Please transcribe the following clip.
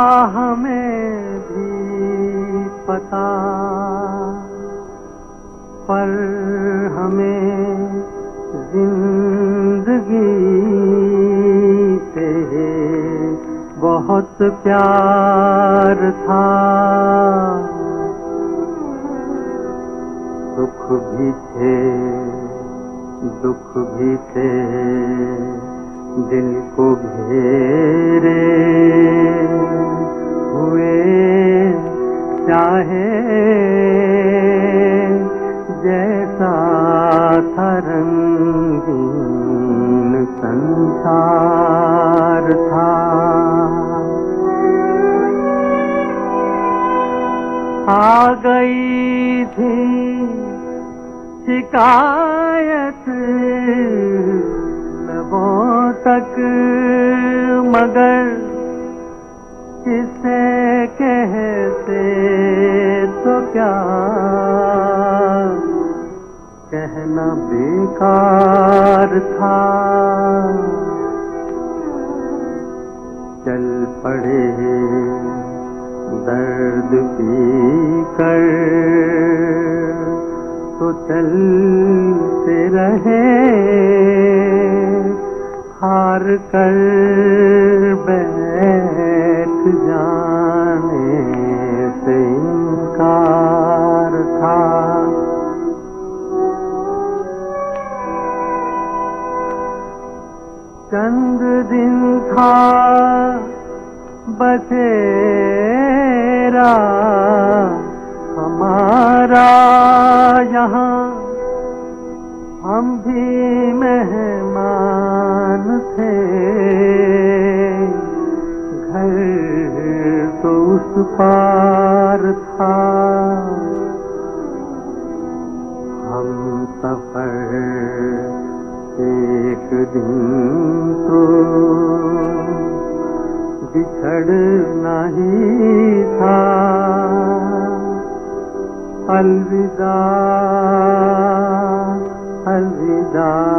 हमें भी पता, पर हमें जिंदगी से बहुत प्यार था। सुख भी थे, दुख भी थे, दिल को घेरे हुए, चाहे जैसा था रंगीन संसार था। आ गई थी शिकायत लबों तक, मगर किसे कहते तो क्या, कहना बेकार था। चल पड़े दर्द पी कर, तो चलते रहे, हार कर बैठ जाने से इनकार था। चंद दिन था बसेरा हमारा यहाँ, हम भी मेहमान थे। घर तो उस पार था, हम सफर एक दिन तो बिछड़ना ही था। अलविदा अलविदा